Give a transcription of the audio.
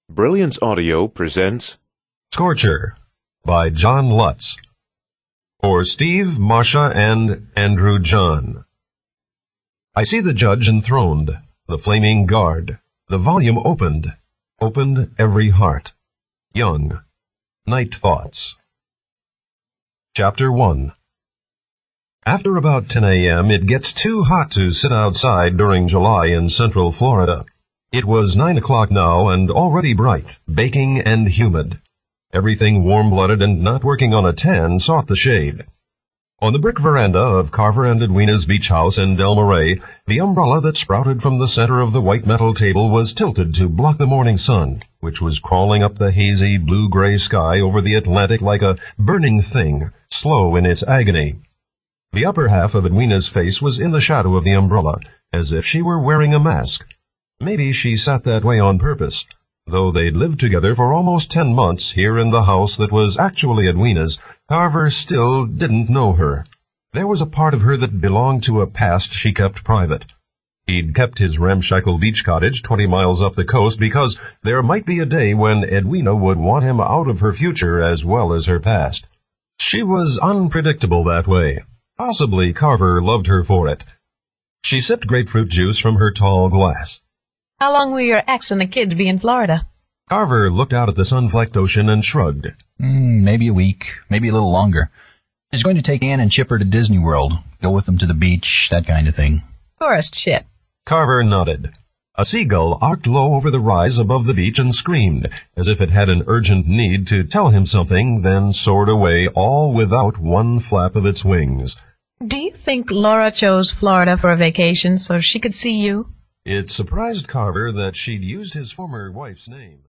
Brilliance Audio presents Scorcher by John Lutz. For Steve, Marcia, and Andrew John. I see the judge enthroned, the flaming guard, the volume opened every heart. Young, Night Thoughts. Chapter 1. After about 10 a.m., it gets too hot to sit outside during July in central Florida. It was 9 o'clock now and already bright, baking and humid. Everything warm-blooded and not working on a tan sought the shade. On the brick veranda of Carver and Edwina's beach house in Del Marais, the umbrella that sprouted from the center of the white metal table was tilted to block the morning sun, which was crawling up the hazy blue-gray sky over the Atlantic like a burning thing, slow in its agony. The upper half of Edwina's face was in the shadow of the umbrella, as if she were wearing a mask. Maybe she sat that way on purpose, though they'd lived together for almost 10 months here in the house that was actually Edwina's. Carver still didn't know her. There was a part of her that belonged to a past she kept private. He'd kept his ramshackle beach cottage 20 miles up the coast because there might be a day when Edwina would want him out of her future as well as her past. She was unpredictable that way. Possibly Carver loved her for it. She sipped grapefruit juice from her tall glass. How long will your ex and the kids be in Florida? Carver looked out at the sun-flecked ocean and shrugged. Maybe a week, maybe a little longer. He's going to take Ann and Chipper to Disney World, go with them to the beach, that kind of thing. Tourist shit. Carver nodded. A seagull arced low over the rise above the beach and screamed, as if it had an urgent need to tell him something, then soared away, all without one flap of its wings. Do you think Laura chose Florida for a vacation so she could see you? It surprised Carver that she'd used his former wife's name.